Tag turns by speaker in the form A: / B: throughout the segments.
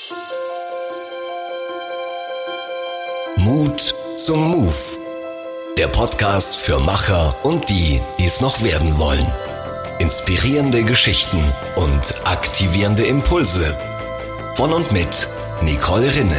A: Mut zum Move. Der Podcast für Macher und die es noch werden wollen. Inspirierende Geschichten und aktivierende Impulse. Von und mit Nicole Rinne.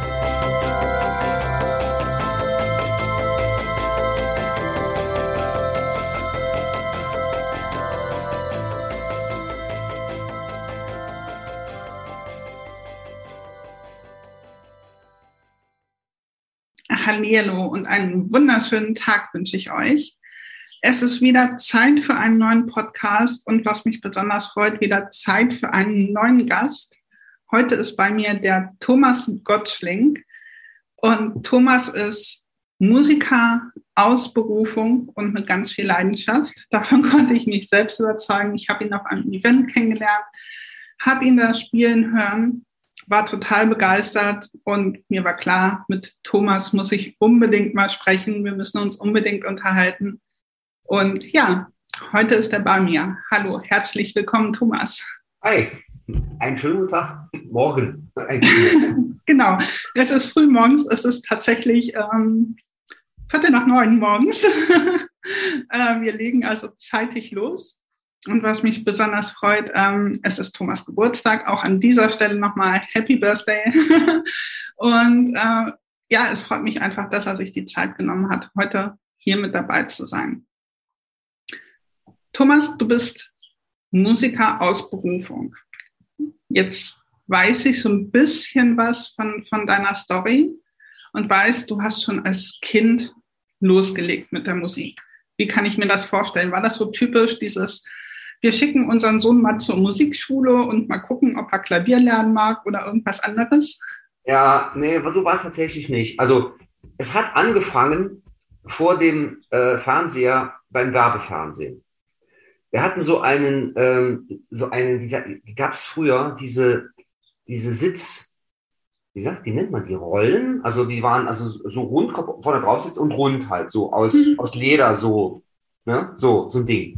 B: Hallihallo und einen wunderschönen Tag wünsche ich euch. Es ist wieder Zeit für einen neuen Podcast und was mich besonders freut, wieder Zeit für einen neuen Gast. Heute ist bei mir der Thomas Gottschling und Thomas ist Musiker aus Berufung und mit ganz viel Leidenschaft. Davon konnte ich mich selbst überzeugen. Ich habe ihn auf einem Event kennengelernt, habe ihn da spielen hören, war total begeistert und mir war klar, mit Thomas muss ich unbedingt mal sprechen. Wir müssen uns unbedingt unterhalten. Und ja, heute ist er bei mir. Hallo, herzlich willkommen, Thomas.
C: Hi, einen schönen guten Tag. Morgen.
B: Genau, es ist früh morgens. Es ist tatsächlich 8:45 morgens. Wir legen also zeitig los. Und was mich besonders freut, es ist Thomas Geburtstag. Auch an dieser Stelle nochmal Happy Birthday. Und ja, es freut mich einfach, dass er sich die Zeit genommen hat, heute hier mit dabei zu sein. Thomas, du bist Musiker aus Berufung. Jetzt weiß ich so ein bisschen was von deiner Story und weiß, du hast schon als Kind losgelegt mit der Musik. Wie kann ich mir das vorstellen? War das so typisch, dieses wir schicken unseren Sohn mal zur Musikschule und mal gucken, ob er Klavier lernen mag oder irgendwas anderes?
C: Ja, nee, so war es tatsächlich nicht. Also es hat angefangen vor dem Fernseher beim Werbefernsehen. Wir hatten so einen, wie gab es früher, diese Sitz, wie nennt man die, Rollen? Also die waren also so rund, vorne drauf sitzt und rund halt, so aus Leder, so, ne? So ein Ding.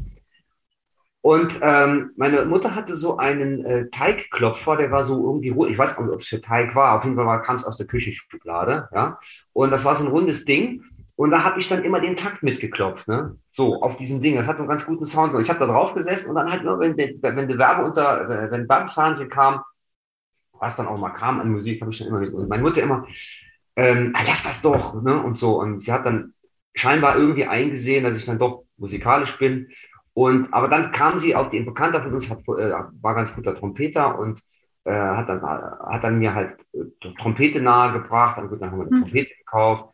C: Und meine Mutter hatte so einen Teigklopfer, der war so irgendwie rund. Ich weiß auch nicht, ob es für Teig war. Auf jeden Fall kam es aus der Küchenschublade. Ja? Und das war so ein rundes Ding. Und da habe ich dann immer den Takt mitgeklopft. Ne? So, auf diesem Ding. Das hat einen ganz guten Sound. Und ich habe da drauf gesessen und dann halt nur, wenn Werbefernsehen kam, was dann auch mal kam an Musik, habe ich dann immer mit. Und meine Mutter immer, lass das doch. Ne? Und so. Und sie hat dann scheinbar irgendwie eingesehen, dass ich dann doch musikalisch bin. Aber dann kam sie auf den Bekannter von uns, war ganz guter Trompeter und hat dann mir halt Trompete nahegebracht. Dann haben wir eine Trompete gekauft.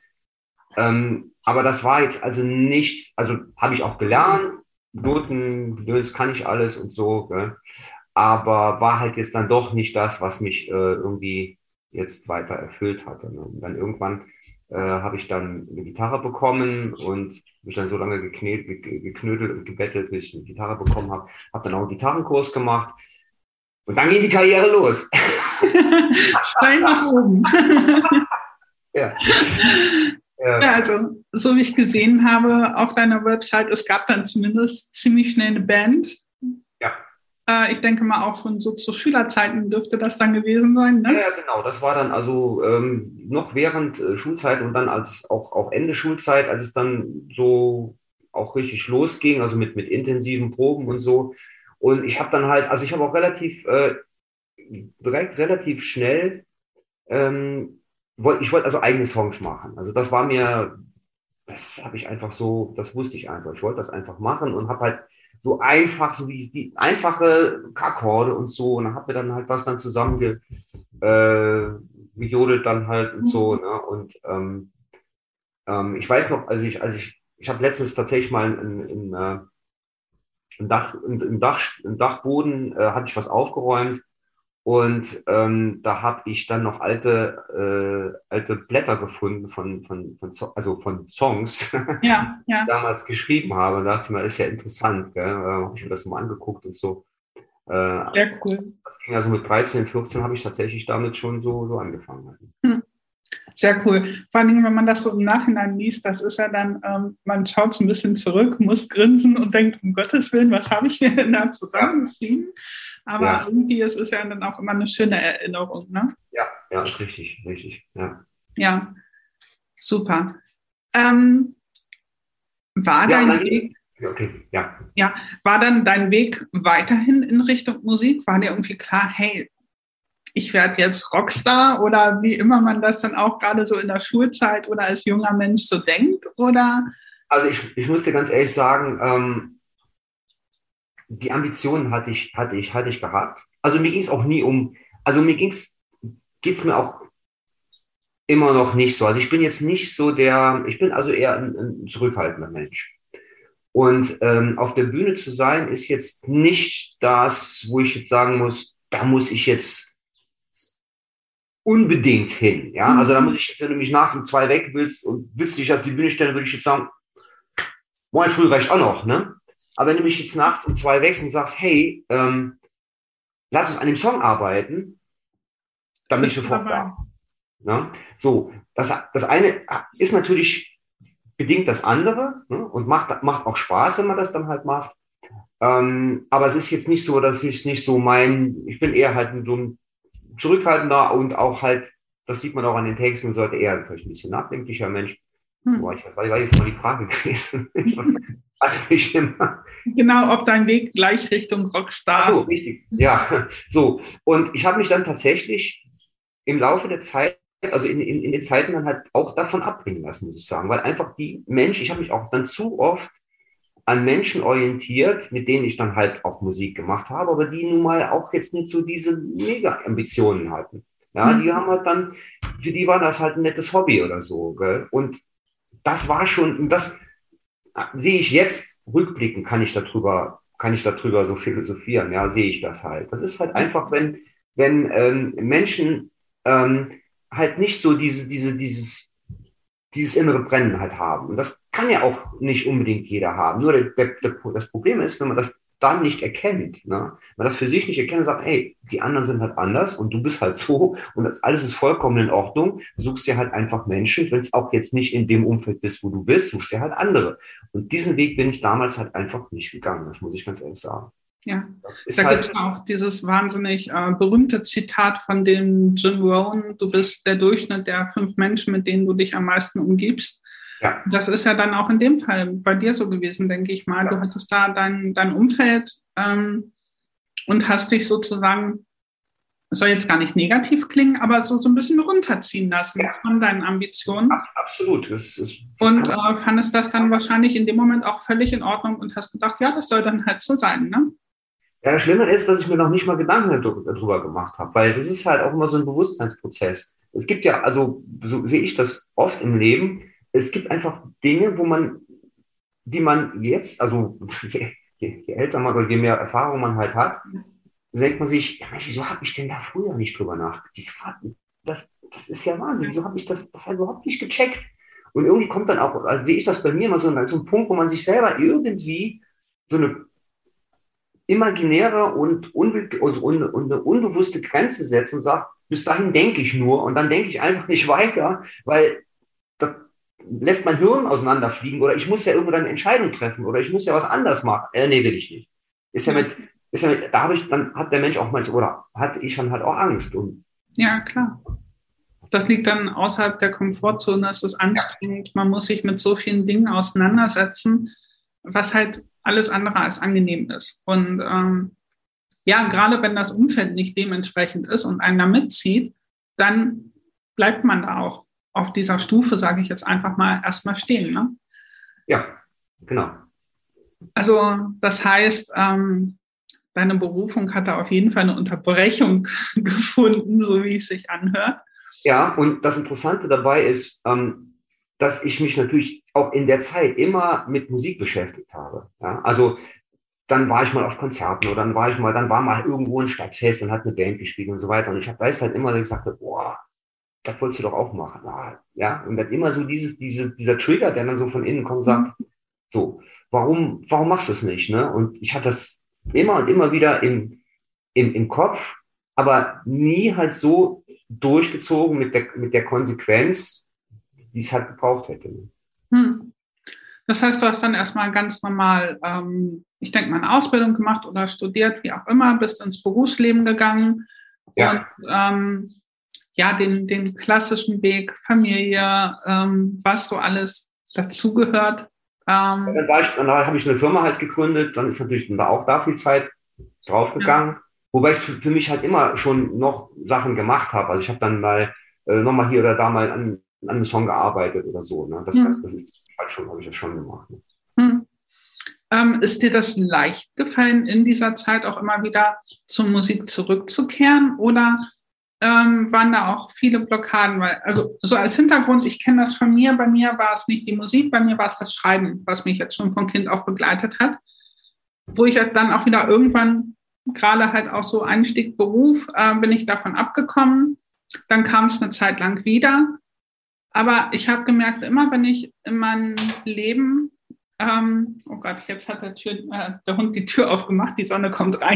C: Aber das war jetzt also nicht, also habe ich auch gelernt, Noten, das kann ich alles und so, gell? Aber war halt jetzt dann doch nicht das, was mich irgendwie jetzt weiter erfüllt hatte. Ne? Und dann irgendwann habe ich dann eine Gitarre bekommen und mich dann so lange geknödelt und gebettelt, bis ich eine Gitarre bekommen habe. Habe dann auch einen Gitarrenkurs gemacht und dann ging die Karriere los.
B: Steil nach oben.
C: Ja.
B: Ja, also so wie ich gesehen habe auf deiner Website, es gab dann zumindest ziemlich schnell eine Band.
C: Ja.
B: Ich denke mal auch von so zu Schülerzeiten dürfte das dann gewesen sein, ne?
C: Ja, genau. Das war dann also noch während Schulzeit und dann auch Ende Schulzeit, als es dann so auch richtig losging, also mit intensiven Proben und so. Und ich habe dann halt, also ich habe auch relativ schnell, ich wollte also eigene Songs machen. Also das habe ich einfach so, das wusste ich einfach. Ich wollte das einfach machen und habe halt so einfach, so wie die einfache Akkorde und so. Und dann habe mir dann halt was dann zusammen gejodelt dann halt und so. Ne? Und ich weiß noch, ich habe letztens tatsächlich mal im Dachboden hatte ich was aufgeräumt. Und da habe ich dann noch alte Blätter gefunden von Songs,
B: Ja.
C: die ich damals geschrieben habe. Und da dachte ich mir, ist ja interessant, gell? Habe ich mir das mal angeguckt und so.
B: Sehr cool.
C: Das ging also mit 13, 14 habe ich tatsächlich damit schon so angefangen.
B: Sehr cool. Vor allem, wenn man das so im Nachhinein liest, das ist ja dann, man schaut so ein bisschen zurück, muss grinsen und denkt, um Gottes Willen, was habe ich mir denn da zusammengeschrieben? Aber irgendwie, es ist ja dann auch immer eine schöne Erinnerung, ne?
C: Ja, ist richtig, ja.
B: Ja, super. War dein Weg, war dann dein Weg weiterhin in Richtung Musik? War dir irgendwie klar, hey, ich werde jetzt Rockstar oder wie immer man das dann auch gerade so in der Schulzeit oder als junger Mensch so denkt? Oder?
C: Also ich muss dir ganz ehrlich sagen, die Ambitionen hatte ich gehabt. Also mir ging es auch nie geht's mir auch immer noch nicht so. Also ich bin jetzt nicht so ich bin also eher ein zurückhaltender Mensch. Und auf der Bühne zu sein, ist jetzt nicht das, wo ich jetzt sagen muss, da muss ich jetzt unbedingt hin. Ja, also da muss ich jetzt, wenn du mich nachts um 2 weg willst und willst dich auf die Bühne stellen, würde ich jetzt sagen, morgen früh reicht auch noch, ne? Aber wenn du mich jetzt nachts um 2 wächst und sagst, hey, lass uns an dem Song arbeiten, dann bin ich sofort da. Ne? So, das eine ist natürlich bedingt das andere, ne? Und macht auch Spaß, wenn man das dann halt macht. Aber es ist jetzt nicht so, dass ich nicht so ich bin eher halt so ein zurückhaltender und auch halt, das sieht man auch an den Texten, sollte eher vielleicht ein bisschen nachdenklicher Mensch. Boah, war jetzt mal die Frage gewesen.
B: Genau, ob dein Weg gleich Richtung Rockstar.
C: Ach so, richtig. Ja, so. Und ich habe mich dann tatsächlich im Laufe der Zeit, also in den Zeiten dann halt auch davon abbringen lassen, muss ich sagen. Weil einfach ich habe mich auch dann zu oft an Menschen orientiert, mit denen ich dann halt auch Musik gemacht habe, aber die nun mal auch jetzt nicht so diese Mega-Ambitionen hatten. Ja, die haben halt dann, für die war das halt ein nettes Hobby oder so. Gell? Und das war schon, das sehe ich jetzt rückblickend, kann ich darüber so philosophieren, ja, sehe ich das halt. Das ist halt einfach, wenn Menschen halt nicht so dieses innere Brennen halt haben. Und das kann ja auch nicht unbedingt jeder haben. Nur das Problem ist, wenn man das dann nicht erkennt, ne? Wenn man das für sich nicht erkennt und sagt, ey, die anderen sind halt anders und du bist halt so und das alles ist vollkommen in Ordnung, suchst dir halt einfach Menschen, wenn es auch jetzt nicht in dem Umfeld bist, wo du bist, suchst dir halt andere. Und diesen Weg bin ich damals halt einfach nicht gegangen, das muss ich ganz ehrlich sagen.
B: Ja, da gibt es auch dieses wahnsinnig berühmte Zitat von dem Jim Rohn, du bist der Durchschnitt der 5 Menschen, mit denen du dich am meisten umgibst. Ja. Das ist ja dann auch in dem Fall bei dir so gewesen, denke ich mal. Ja. Du hattest da dein Umfeld und hast dich sozusagen, das soll jetzt gar nicht negativ klingen, aber so ein bisschen runterziehen lassen von deinen Ambitionen.
C: Absolut.
B: Und fandest das dann wahrscheinlich in dem Moment auch völlig in Ordnung und hast gedacht, ja, das soll dann halt so sein, ne?
C: Ja, das Schlimme ist, dass ich mir noch nicht mal Gedanken darüber gemacht habe, weil das ist halt auch immer so ein Bewusstseinsprozess. Es gibt ja, also so sehe ich das oft im Leben, es gibt einfach Dinge, die man jetzt, also je älter man oder je mehr Erfahrung man halt hat, denkt man sich, ja Mensch, wieso habe ich denn da früher nicht drüber nachgedacht? Das ist ja Wahnsinn, wieso habe ich das halt überhaupt nicht gecheckt? Und irgendwie kommt dann auch, also wie ich das bei mir mal so ein Punkt, wo man sich selber irgendwie so eine imaginäre und eine unbewusste Grenze setzt und sagt, bis dahin denke ich nur und dann denke ich einfach nicht weiter, weil das lässt mein Hirn auseinanderfliegen oder ich muss ja irgendwo dann eine Entscheidung treffen oder ich muss ja was anders machen. Nee, will ich nicht. Dann hat der Mensch auch manchmal, oder hatte ich dann halt auch Angst.
B: Ja, klar. Das liegt dann außerhalb der Komfortzone, es ist anstrengend, man muss sich mit so vielen Dingen auseinandersetzen, was halt alles andere als angenehm ist. Und gerade wenn das Umfeld nicht dementsprechend ist und einen da mitzieht, dann bleibt man da auch auf dieser Stufe, sage ich jetzt einfach mal, erstmal stehen. Ne?
C: Ja, genau.
B: Also das heißt, deine Berufung hat da auf jeden Fall eine Unterbrechung gefunden, so wie es sich anhört.
C: Ja, und das Interessante dabei ist, dass ich mich natürlich auch in der Zeit immer mit Musik beschäftigt habe. Ja? Also dann war ich mal auf Konzerten oder dann war mal irgendwo ein Stadtfest und hat eine Band gespielt und so weiter. Und ich habe halt immer gesagt, boah, das wolltest du doch auch machen. Ja, und dann immer so dieser Trigger, der dann so von innen kommt, sagt, so, warum machst du es nicht? Ne? Und ich hatte das immer und immer wieder im Kopf, aber nie halt so durchgezogen mit der Konsequenz, die es halt gebraucht hätte.
B: Das heißt, du hast dann erstmal ganz normal, ich denke mal, eine Ausbildung gemacht oder studiert, wie auch immer, bist ins Berufsleben gegangen
C: Ja.
B: und den klassischen Weg, Familie, was so alles dazugehört.
C: Dann habe ich eine Firma halt gegründet, dann ist natürlich da auch da viel Zeit draufgegangen. Ja. Wobei ich für mich halt immer schon noch Sachen gemacht habe. Also ich habe dann mal nochmal hier oder da mal an einem Song gearbeitet oder so. Ne? Das ist halt schon, habe ich das schon gemacht. Ne?
B: Ist dir das leicht gefallen, in dieser Zeit auch immer wieder zur Musik zurückzukehren? Oder waren da auch viele Blockaden? Weil, also so als Hintergrund, ich kenne das von mir, bei mir war es nicht die Musik, bei mir war es das Schreiben, was mich jetzt schon von Kind auf begleitet hat. Wo ich dann auch wieder irgendwann, gerade halt auch so Einstieg Beruf, bin ich davon abgekommen. Dann kam es eine Zeit lang wieder. Aber ich habe gemerkt, immer wenn ich in meinem Leben, oh Gott, jetzt hat der Hund die Tür aufgemacht, die Sonne kommt rein.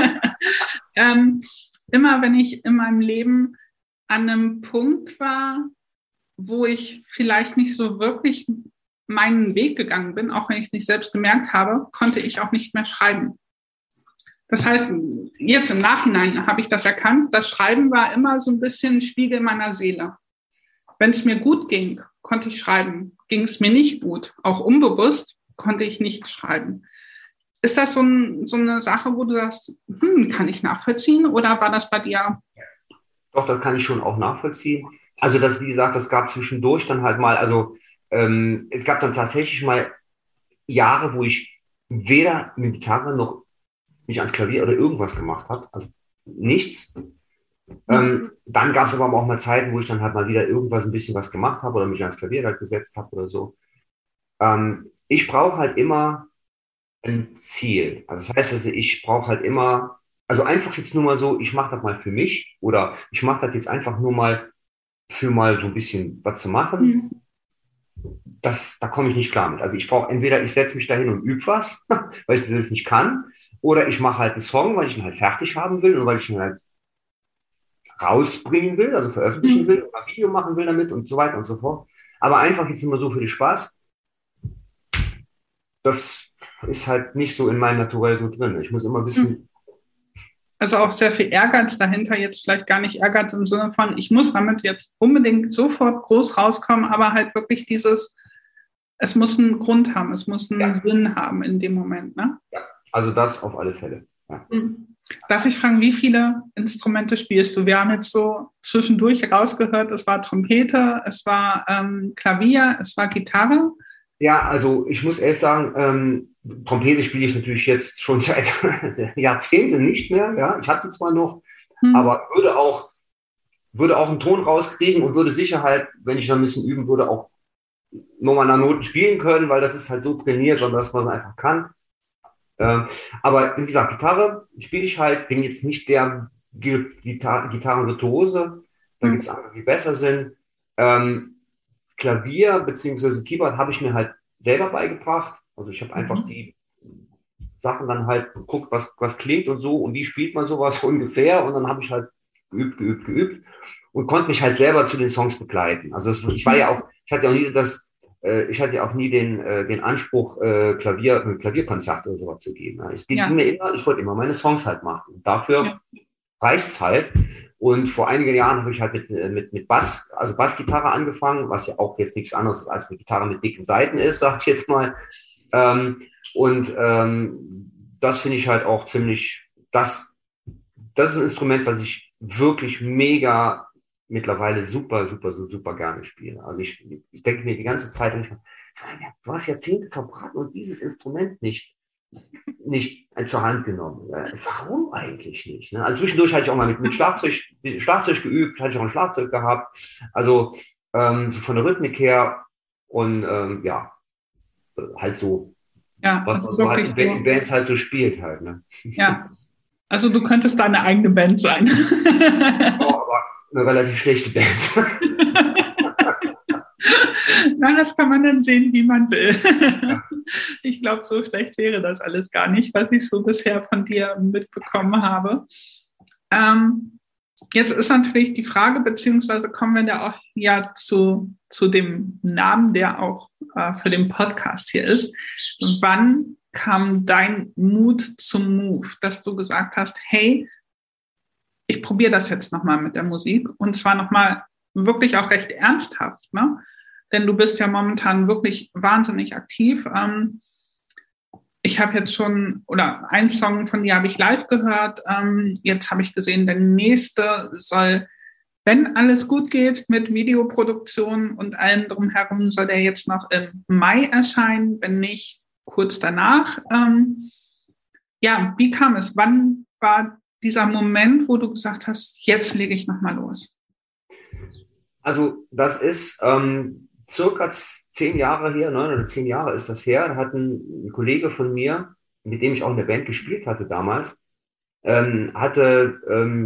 B: Immer wenn ich in meinem Leben an einem Punkt war, wo ich vielleicht nicht so wirklich meinen Weg gegangen bin, auch wenn ich es nicht selbst gemerkt habe, konnte ich auch nicht mehr schreiben. Das heißt, jetzt im Nachhinein habe ich das erkannt, das Schreiben war immer so ein bisschen ein Spiegel meiner Seele. Wenn es mir gut ging, konnte ich schreiben. Ging es mir nicht gut, auch unbewusst, konnte ich nicht schreiben. Ist das so eine Sache, wo du sagst, kann ich nachvollziehen, oder war das bei dir?
C: Doch, das kann ich schon auch nachvollziehen. Also das, wie gesagt, das gab zwischendurch dann halt mal, also es gab dann tatsächlich mal Jahre, wo ich weder mit Gitarre noch mich ans Klavier oder irgendwas gemacht habe, also nichts. Dann gab es aber auch mal Zeiten, wo ich dann halt mal wieder irgendwas ein bisschen was gemacht habe oder mich ans Klavier halt gesetzt habe oder so. Ich brauche halt immer ein Ziel. Also das heißt, ich brauche halt immer, also einfach jetzt nur mal so, ich mache das mal für mich oder ich mache das jetzt einfach nur mal für mal so ein bisschen was zu machen. Da komme ich nicht klar mit. Also ich brauche entweder, ich setze mich dahin und übe was, weil ich das nicht kann, oder ich mache halt einen Song, weil ich ihn halt fertig haben will und weil ich ihn halt rausbringen will, also veröffentlichen will, oder ein Video machen will damit und so weiter und so fort. Aber einfach jetzt immer so für den Spaß, das ist halt nicht so in meinem Naturell so drin. Ich muss immer wissen.
B: Also auch sehr viel Ehrgeiz dahinter, jetzt vielleicht gar nicht Ehrgeiz im Sinne von, ich muss damit jetzt unbedingt sofort groß rauskommen, aber halt wirklich es muss einen Grund haben, es muss einen Sinn haben in dem Moment, ne?
C: Ja, also das auf alle Fälle. Ja.
B: Darf ich fragen, wie viele Instrumente spielst du? Wir haben jetzt so zwischendurch rausgehört, es war Trompete, es war Klavier, es war Gitarre.
C: Ja, also ich muss ehrlich sagen, Trompete spiele ich natürlich jetzt schon seit Jahrzehnten nicht mehr. Ja, ich habe die zwar noch, aber würde auch einen Ton rauskriegen und würde sicher halt, wenn ich noch ein bisschen üben würde, auch nochmal nach Noten spielen können, weil das ist halt so trainiert und dass man es einfach kann. Aber wie gesagt, Gitarre spiele ich halt, bin jetzt nicht der Gitarrenvirtuose, da gibt es andere, die besser sind. Klavier bzw. Keyboard habe ich mir halt selber beigebracht. Also ich habe einfach die Sachen dann halt geguckt, was klingt und so und wie spielt man sowas ungefähr, und dann habe ich halt geübt und konnte mich halt selber zu den Songs begleiten. Also ich hatte ja auch nie den Anspruch, Klavierkonzert oder sowas zu geben. Ich wollte immer meine Songs halt machen. Und dafür reicht's halt. Und vor einigen Jahren habe ich halt mit Bassgitarre angefangen, was ja auch jetzt nichts anderes als eine Gitarre mit dicken Saiten ist, sag ich jetzt mal. Das finde ich halt auch ziemlich, das ist ein Instrument, was ich wirklich mega mittlerweile super gerne spiele. Also ich denke mir die ganze Zeit, du hast Jahrzehnte verbraten und dieses Instrument nicht zur Hand genommen. Warum eigentlich nicht? Ne? Also zwischendurch hatte ich auch mal mit Schlagzeug geübt, hatte ich auch ein Schlagzeug gehabt. Also von der Rhythmik her und halt so,
B: ja,
C: was
B: also
C: man so halt in Bands halt so spielt halt. Ne?
B: Ja, also du könntest deine eigene Band sein.
C: Aber eine relativ schlechte Band.
B: Na, das kann man dann sehen, wie man will. Ja. Ich glaube, so schlecht wäre das alles gar nicht, was ich so bisher von dir mitbekommen habe. Jetzt ist natürlich die Frage, beziehungsweise kommen wir da auch ja zu dem Namen, der auch für den Podcast hier ist. Wann kam dein Mut zum Move, dass du gesagt hast, hey, ich probiere das jetzt nochmal mit der Musik und zwar nochmal wirklich auch recht ernsthaft, ne? Denn du bist ja momentan wirklich wahnsinnig aktiv. Ich habe jetzt schon, oder ein Song von dir habe ich live gehört. Jetzt habe ich gesehen, der nächste soll, wenn alles gut geht mit Videoproduktion und allem drumherum, soll der jetzt noch im Mai erscheinen, wenn nicht kurz danach. Ja, wie kam es? Wann war dieser Moment, wo du gesagt hast, jetzt lege ich nochmal los?
C: Also das ist circa 10 Jahre her, 9 oder 10 Jahre ist das her. Da hat ein Kollege von mir, mit dem ich auch in der Band gespielt hatte damals, hatte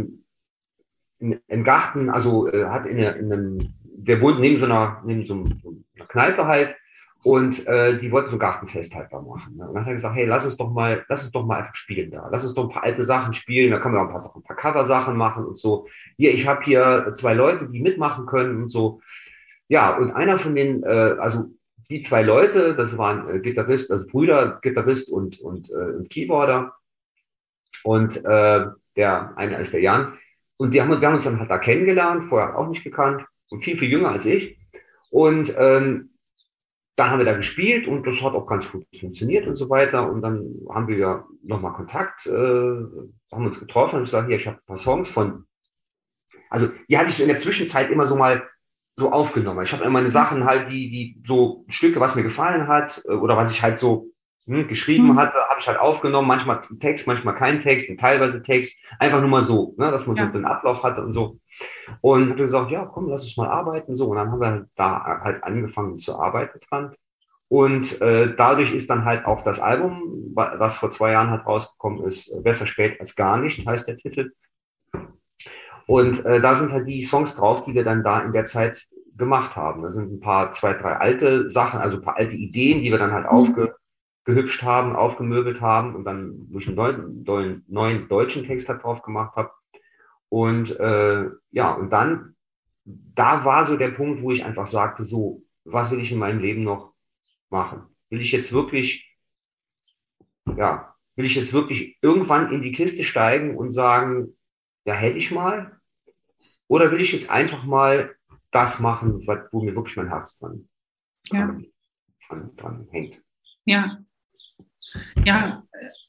C: im Garten, also hat der wohnt neben so einer Kneipe halt, und die wollten so Gartenfest halt da machen. Ne? Und dann hat er gesagt, hey, lass uns doch mal einfach spielen da. Lass uns doch ein paar alte Sachen spielen, da können wir auch ein paar Cover-Sachen machen und so. Ich habe hier 2 Leute, die mitmachen können und so. Ja, und einer von den, also die 2 Leute, das waren Gitarrist, also Brüder, Gitarrist und Keyboarder. Und der eine ist der Jan. Und wir haben uns dann halt da kennengelernt, vorher auch nicht gekannt, und viel, viel jünger als ich. Und da haben wir da gespielt und das hat auch ganz gut funktioniert und so weiter. Und dann haben wir ja nochmal Kontakt, haben uns getroffen und ich sage, hier, ich habe ein paar Songs also die hatte ich so in der Zwischenzeit immer so mal so aufgenommen. Ich habe immer meine Sachen halt, die so Stücke, was mir gefallen hat oder was ich halt so geschrieben hatte, habe ich halt aufgenommen. Manchmal Text, manchmal kein Text und teilweise Text. Einfach nur mal so, ne, dass man so den Ablauf hatte und so. Und hat gesagt, ja, komm, lass uns mal arbeiten. So, und dann haben wir da halt angefangen zu arbeiten dran. Und dadurch ist dann halt auch das Album, was vor 2 Jahren halt rausgekommen ist, Besser spät als gar nicht, heißt der Titel. Und da sind halt die Songs drauf, die wir dann da in der Zeit gemacht haben. Da sind ein paar, 2, 3 alte Sachen, also ein paar alte Ideen, die wir dann halt aufgehübscht haben, aufgemöbelt haben und dann durch einen neuen deutschen Text halt drauf gemacht habe. Und ja, und dann, da war so der Punkt, wo ich einfach sagte, so, was will ich in meinem Leben noch machen? Will ich jetzt wirklich irgendwann in die Kiste steigen und sagen, ja, hätte ich mal? Oder will ich jetzt einfach mal das machen, wo mir wirklich mein Herz dran hängt?
B: Ja. Ja.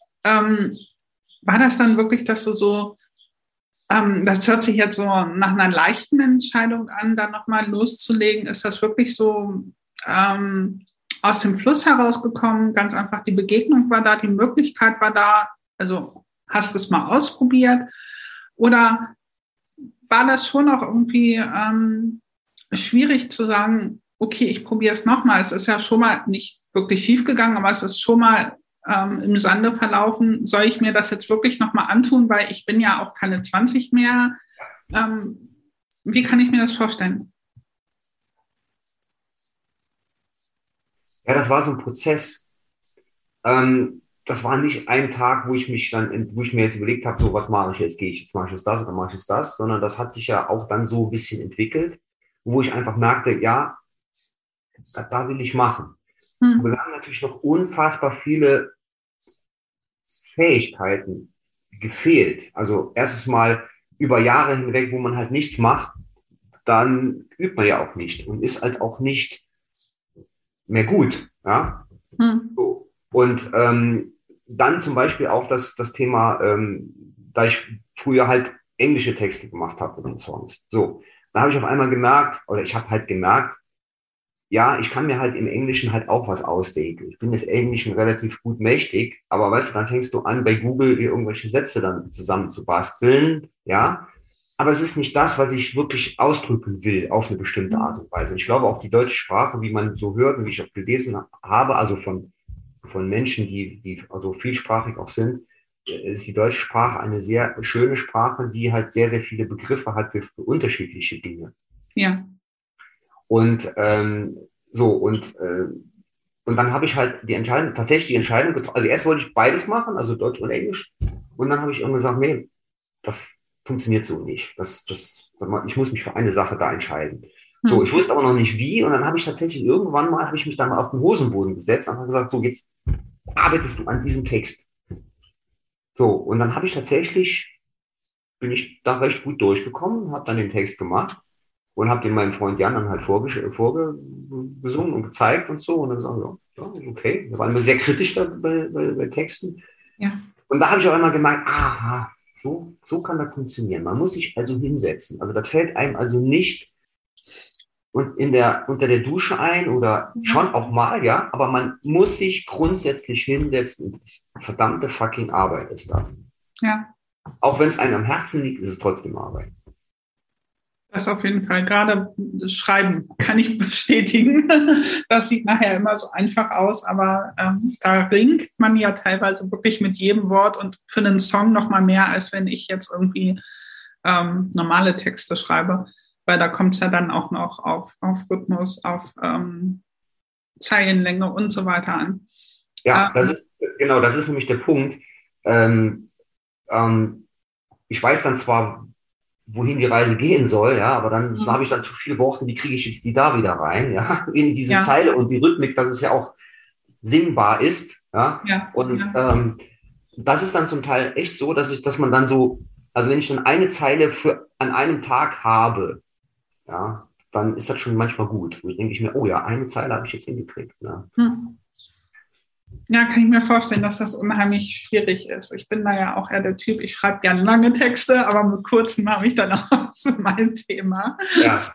B: War das dann wirklich, dass du so, das hört sich jetzt so nach einer leichten Entscheidung an, da nochmal loszulegen? Ist das wirklich so aus dem Fluss herausgekommen? Ganz einfach, die Begegnung war da, die Möglichkeit war da, also hast du es mal ausprobiert? Oder war das schon auch irgendwie schwierig zu sagen, okay, ich probiere es nochmal. Es ist ja schon mal nicht wirklich schief gegangen, aber es ist schon mal im Sande verlaufen. Soll ich mir das jetzt wirklich nochmal antun, weil ich bin ja auch keine 20 mehr. Wie kann ich mir das vorstellen?
C: Ja, das war so ein Prozess. Das war nicht ein Tag, wo ich mir jetzt überlegt habe, so, was mache ich jetzt? Jetzt mache ich jetzt das oder mache ich jetzt das, sondern das hat sich ja auch dann so ein bisschen entwickelt, wo ich einfach merkte, ja, da will ich machen. Aber wir haben natürlich noch unfassbar viele Fähigkeiten gefehlt. Also erstes Mal über Jahre hinweg, wo man halt nichts macht, dann übt man ja auch nicht und ist halt auch nicht mehr gut. Ja? So. Und dann zum Beispiel auch das Thema, da ich früher halt englische Texte gemacht habe mit den Songs. So, da habe ich auf einmal gemerkt, ja, ich kann mir halt im Englischen halt auch was ausdenken. Ich bin des Englischen relativ gut mächtig, aber weißt du, dann fängst du an, bei Google irgendwelche Sätze dann zusammen zu basteln, ja. Aber es ist nicht das, was ich wirklich ausdrücken will auf eine bestimmte Art und Weise. Ich glaube auch die deutsche Sprache, wie man so hört und wie ich auch gelesen habe, also von Menschen, die also vielsprachig auch sind, ist die deutsche Sprache eine sehr schöne Sprache, die halt sehr, sehr viele Begriffe hat für unterschiedliche Dinge.
B: Ja.
C: Und und dann habe ich halt tatsächlich die Entscheidung getroffen. Also erst wollte ich beides machen, also Deutsch und Englisch. Und dann habe ich irgendwann gesagt, nee, das funktioniert so nicht. Ich muss mich für eine Sache da entscheiden. So, ich wusste aber noch nicht wie, und dann habe ich tatsächlich irgendwann mal, habe ich mich dann auf den Hosenboden gesetzt und habe gesagt, so, jetzt arbeitest du an diesem Text. So, und dann bin ich da recht gut durchgekommen, habe dann den Text gemacht und habe den meinem Freund Jan dann halt vorgesungen und gezeigt und so. Und dann sagen wir, ja, okay. Wir waren immer sehr kritisch bei Texten.
B: Ja.
C: Und da habe ich auch immer gemerkt, aha, so kann das funktionieren. Man muss sich also hinsetzen. Also das fällt einem also nicht unter der Dusche ein oder schon auch mal, ja, aber man muss sich grundsätzlich hinsetzen. Verdammte fucking Arbeit ist das.
B: Ja.
C: Auch wenn es einem am Herzen liegt, ist es trotzdem Arbeit.
B: Das auf jeden Fall. Gerade das Schreiben kann ich bestätigen. Das sieht nachher immer so einfach aus, aber da ringt man ja teilweise wirklich mit jedem Wort und für einen Song noch mal mehr, als wenn ich jetzt irgendwie normale Texte schreibe, weil da kommt es ja dann auch noch auf Rhythmus, auf Zeilenlänge und so weiter an.
C: Ja, das ist nämlich der Punkt. Ich weiß dann zwar, wohin die Reise gehen soll, ja, aber dann habe ich dann zu viele Worte, wie kriege ich jetzt die da wieder rein, ja, in diese Zeile und die Rhythmik, dass es ja auch singbar ist, ja, und das ist dann zum Teil echt so, dass man dann so, also wenn ich dann eine Zeile an einem Tag habe, ja, dann ist das schon manchmal gut. Und ich denke mir, oh ja, eine Zeile habe ich jetzt hingekriegt. Ja.
B: Ja, kann ich mir vorstellen, dass das unheimlich schwierig ist. Ich bin da ja auch eher der Typ, ich schreibe gerne lange Texte, aber mit kurzen habe ich dann auch so mein Thema.
C: Ja.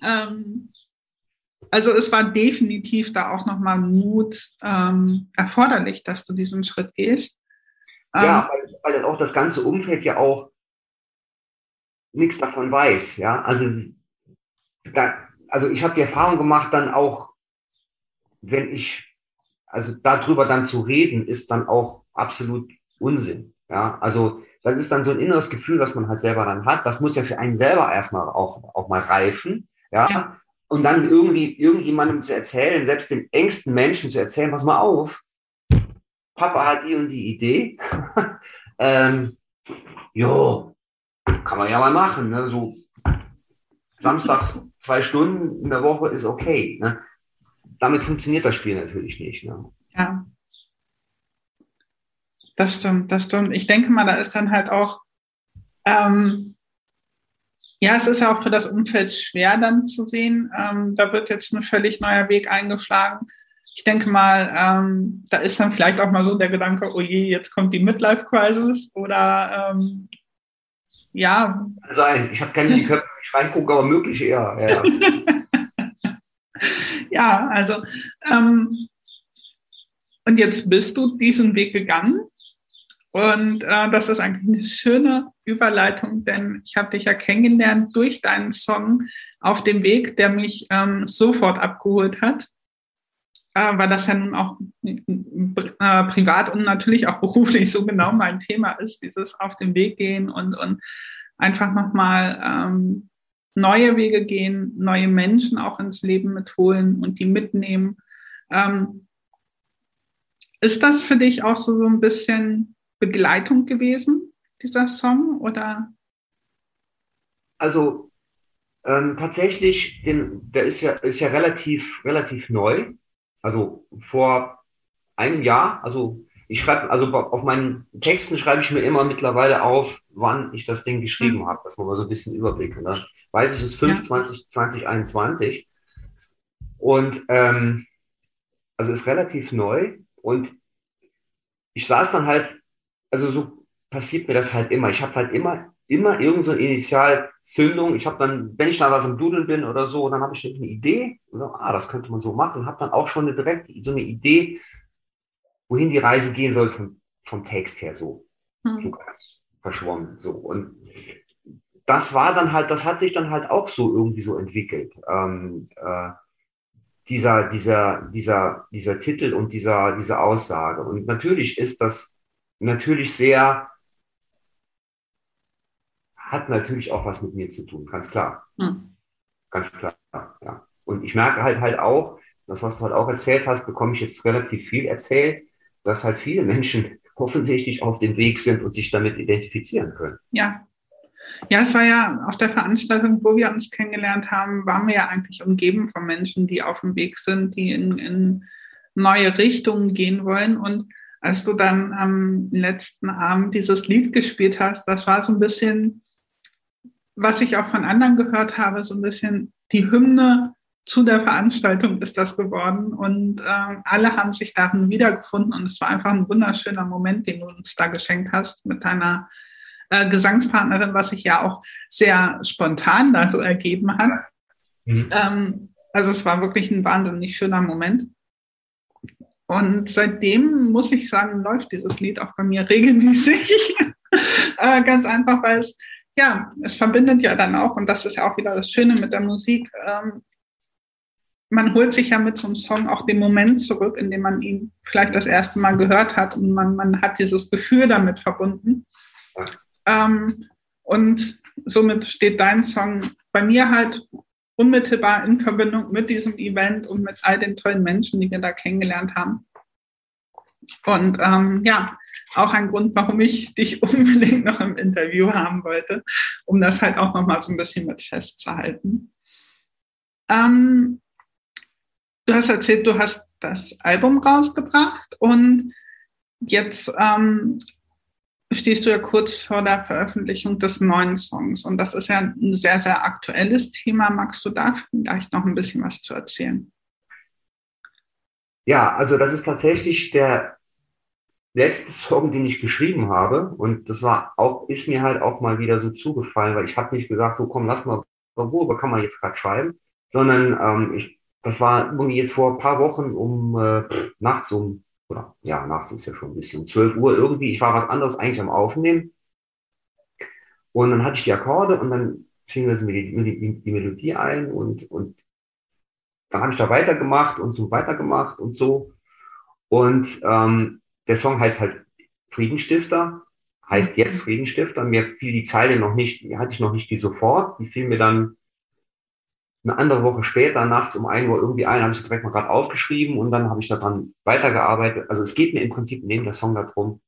B: Also es war definitiv da auch nochmal Mut erforderlich, dass du diesen Schritt gehst.
C: Ja, weil auch das ganze Umfeld ja auch nichts davon weiß. Ja, also ich habe die Erfahrung gemacht, dann auch, also darüber dann zu reden, ist dann auch absolut Unsinn. Ja, also das ist dann so ein inneres Gefühl, was man halt selber dann hat. Das muss ja für einen selber erstmal auch mal reifen. Ja, und dann irgendjemandem zu erzählen, selbst den engsten Menschen zu erzählen, pass mal auf, Papa hat die und die Idee. Jo, kann man ja mal machen. Ne? So samstags 2 Stunden in der Woche ist okay. Ne? Damit funktioniert das Spiel natürlich nicht. Ne?
B: Ja, das stimmt. Ich denke mal, da ist dann halt auch, es ist ja auch für das Umfeld schwer dann zu sehen. Da wird jetzt ein völlig neuer Weg eingeschlagen. Ich denke mal, da ist dann vielleicht auch mal so der Gedanke, oh je, jetzt kommt die Midlife-Crisis oder ja.
C: Also ich habe keine Köpfe, ich reingucke, aber möglich eher. Ja.
B: Ja, also und jetzt bist du diesen Weg gegangen und das ist eigentlich eine schöne Überleitung, denn ich habe dich ja kennengelernt durch deinen Song Auf dem Weg, der mich sofort abgeholt hat, weil das ja nun auch privat und natürlich auch beruflich so genau mein Thema ist, dieses Auf dem Weg gehen und einfach nochmal neue Wege gehen, neue Menschen auch ins Leben mitholen und die mitnehmen. Ist das für dich auch so ein bisschen Begleitung gewesen, dieser Song, oder? Also
C: tatsächlich, der ist ja relativ neu. Also vor einem Jahr, also ich schreibe, also auf meinen Texten schreibe ich mir immer mittlerweile auf, wann ich das Ding geschrieben habe, dass man mal so ein bisschen Überblick hat. Ne? Weiß ich, es ist 2021 und also ist relativ neu und ich saß dann halt, also so passiert mir das halt immer. Ich habe halt immer irgend so eine Initialzündung. Ich habe dann, wenn ich da was am Dudeln bin oder so, dann habe ich eine Idee. Und so, das könnte man so machen. Habe dann auch schon direkt so eine Idee, wohin die Reise gehen soll vom Text her so. So ganz verschwommen. So. Und das hat sich dann halt auch so irgendwie so entwickelt. Dieser Titel und diese Aussage. Und natürlich ist das hat natürlich auch was mit mir zu tun, ganz klar. Ganz klar, ja. Und ich merke halt auch, das, was du halt auch erzählt hast, bekomme ich jetzt relativ viel erzählt, dass halt viele Menschen offensichtlich auf dem Weg sind und sich damit identifizieren können.
B: Ja, Ja, es war ja auf der Veranstaltung, wo wir uns kennengelernt haben, waren wir ja eigentlich umgeben von Menschen, die auf dem Weg sind, die in neue Richtungen gehen wollen. Und als du dann am letzten Abend dieses Lied gespielt hast, das war so ein bisschen, was ich auch von anderen gehört habe, so ein bisschen die Hymne zu der Veranstaltung ist das geworden. Und alle haben sich darin wiedergefunden. Und es war einfach ein wunderschöner Moment, den du uns da geschenkt hast mit deiner Gesangspartnerin, was sich ja auch sehr spontan da so ergeben hat. Also es war wirklich ein wahnsinnig schöner Moment. Und seitdem, muss ich sagen, läuft dieses Lied auch bei mir regelmäßig. Ganz einfach, weil es verbindet ja dann auch, und das ist ja auch wieder das Schöne mit der Musik, man holt sich ja mit so einem Song auch den Moment zurück, in dem man ihn vielleicht das erste Mal gehört hat und man hat dieses Gefühl damit verbunden. Und somit steht dein Song bei mir halt unmittelbar in Verbindung mit diesem Event und mit all den tollen Menschen, die wir da kennengelernt haben. Und auch ein Grund, warum ich dich unbedingt noch im Interview haben wollte, um das halt auch nochmal so ein bisschen mit festzuhalten. Du hast erzählt, du hast das Album rausgebracht und jetzt stehst du ja kurz vor der Veröffentlichung des neuen Songs. Und das ist ja ein sehr, sehr aktuelles Thema. Magst du da vielleicht noch ein bisschen was zu erzählen?
C: Ja, also das ist tatsächlich der letzte Song, den ich geschrieben habe. Und das ist mir halt auch mal wieder so zugefallen, weil ich habe nicht gesagt, so komm, lass mal, worüber kann man jetzt gerade schreiben? Sondern das war irgendwie jetzt vor ein paar Wochen nachts ist ja schon ein bisschen, um 12 Uhr irgendwie, ich war was anderes eigentlich am Aufnehmen. Und dann hatte ich die Akkorde und dann fing also die Melodie ein und dann habe ich da weitergemacht und so. Und der Song heißt halt Friedenstifter, heißt jetzt Friedenstifter. Mir fiel die Zeile noch nicht, die hatte ich noch nicht die sofort, die fiel mir dann eine andere Woche später, nachts um 1 Uhr irgendwie ein, habe ich es direkt mal gerade aufgeschrieben und dann habe ich daran weitergearbeitet. Also es geht mir im Prinzip neben der Song darum,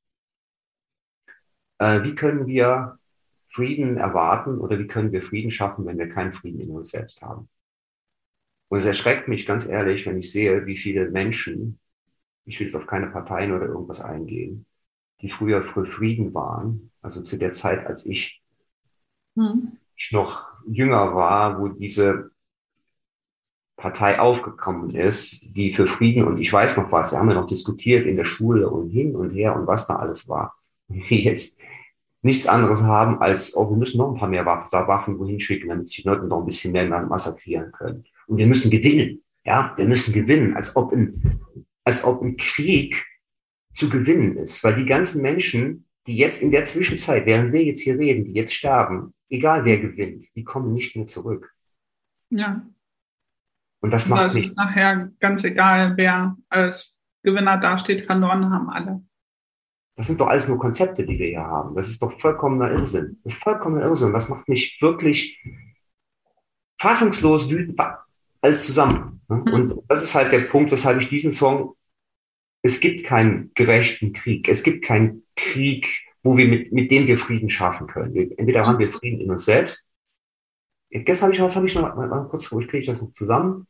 C: wie können wir Frieden erwarten oder wie können wir Frieden schaffen, wenn wir keinen Frieden in uns selbst haben. Und es erschreckt mich ganz ehrlich, wenn ich sehe, wie viele Menschen, ich will jetzt auf keine Parteien oder irgendwas eingehen, die früher für Frieden waren, also zu der Zeit, als ich noch jünger war, wo diese Partei aufgekommen ist, die für Frieden und ich weiß noch was, wir haben ja noch diskutiert in der Schule und hin und her und was da alles war, die jetzt nichts anderes haben als, wir müssen noch ein paar mehr Waffen wohin schicken, damit sich die Leute noch ein bisschen mehr massakrieren können. Und wir müssen gewinnen, als ob ein Krieg zu gewinnen ist, weil die ganzen Menschen, die jetzt in der Zwischenzeit, während wir jetzt hier reden, die jetzt sterben, egal wer gewinnt, die kommen nicht mehr zurück.
B: Ja.
C: Und das macht mich.
B: Es ist nachher ganz egal, wer als Gewinner dasteht, verloren haben alle.
C: Das sind doch alles nur Konzepte, die wir hier haben. Das ist doch vollkommener Irrsinn. Das ist vollkommener Irrsinn. Das macht mich wirklich fassungslos wütend, alles zusammen. Und das ist halt der Punkt, weshalb ich diesen Song, es gibt keinen gerechten Krieg. Es gibt keinen Krieg, wo wir mit dem wir Frieden schaffen können. Entweder haben wir Frieden in uns selbst. Gestern habe ich noch mal kurz, wo kriege ich das noch zusammen?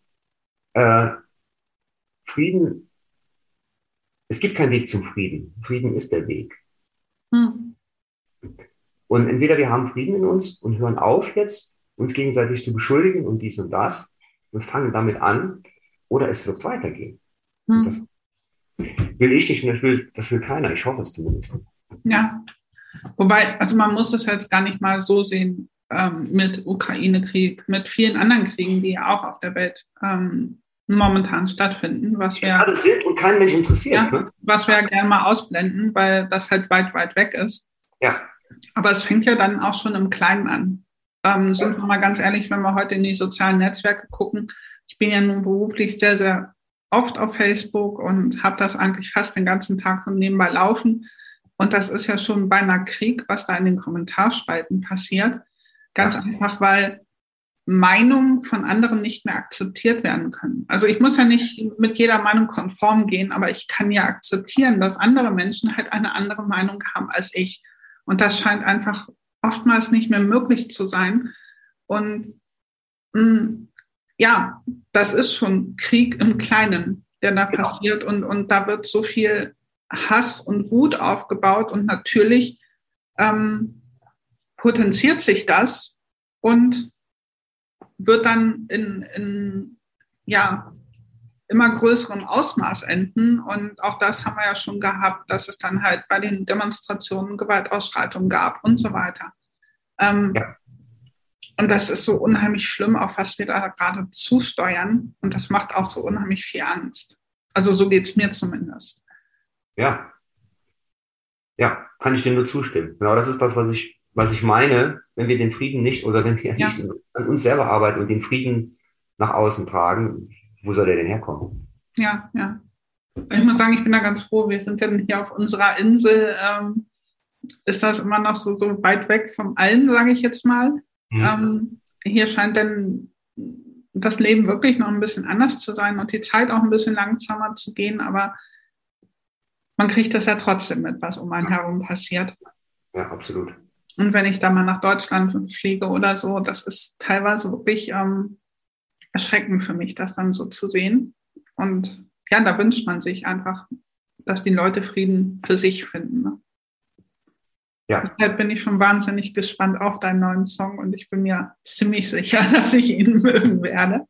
C: Frieden, es gibt keinen Weg zum Frieden. Frieden ist der Weg. Und entweder wir haben Frieden in uns und hören auf jetzt, uns gegenseitig zu beschuldigen und dies und das und fangen damit an, oder es wird weitergehen. Das will ich nicht und das will keiner. Ich hoffe es zumindest.
B: Ja, wobei, also man muss es jetzt gar nicht mal so sehen, mit Ukraine-Krieg, mit vielen anderen Kriegen, die ja auch auf der Welt momentan stattfinden, was wir
C: gerade sind und kein Mensch interessiert,
B: was wir ja gerne mal ausblenden, weil das halt weit, weit weg ist.
C: Ja.
B: Aber es fängt ja dann auch schon im Kleinen an. Sind wir mal ganz ehrlich, wenn wir heute in die sozialen Netzwerke gucken, ich bin ja nun beruflich sehr, sehr oft auf Facebook und habe das eigentlich fast den ganzen Tag so nebenbei laufen. Und das ist ja schon beinahe Krieg, was da in den Kommentarspalten passiert. Ganz einfach, weil Meinungen von anderen nicht mehr akzeptiert werden können. Also ich muss ja nicht mit jeder Meinung konform gehen, aber ich kann ja akzeptieren, dass andere Menschen halt eine andere Meinung haben als ich. Und das scheint einfach oftmals nicht mehr möglich zu sein. Und ja, das ist schon Krieg im Kleinen, der da passiert. Und da wird so viel Hass und Wut aufgebaut. Und natürlich potenziert sich das und wird dann in immer größerem Ausmaß enden. Und auch das haben wir ja schon gehabt, dass es dann halt bei den Demonstrationen Gewaltausschreitungen gab und so weiter. Und das ist so unheimlich schlimm, auf was wir da gerade zusteuern. Und das macht auch so unheimlich viel Angst. Also so geht es mir zumindest.
C: Ja, kann ich dir nur zustimmen. Genau, das ist das, was ich meine, wenn wir den Frieden nicht oder wenn wir nicht an uns selber arbeiten und den Frieden nach außen tragen, wo soll der denn herkommen?
B: Ja. Ich muss sagen, ich bin da ganz froh. Wir sind ja hier auf unserer Insel. Ist das immer noch so weit weg vom Allen, sage ich jetzt mal. Hier scheint dann das Leben wirklich noch ein bisschen anders zu sein und die Zeit auch ein bisschen langsamer zu gehen. Aber man kriegt das ja trotzdem mit, was um einen herum passiert.
C: Ja, absolut.
B: Und wenn ich da mal nach Deutschland fliege oder so, das ist teilweise wirklich erschreckend für mich, das dann so zu sehen. Und ja, da wünscht man sich einfach, dass die Leute Frieden für sich finden. Ne? Ja. Deshalb bin ich schon wahnsinnig gespannt auf deinen neuen Song und ich bin mir ziemlich sicher, dass ich ihn mögen werde.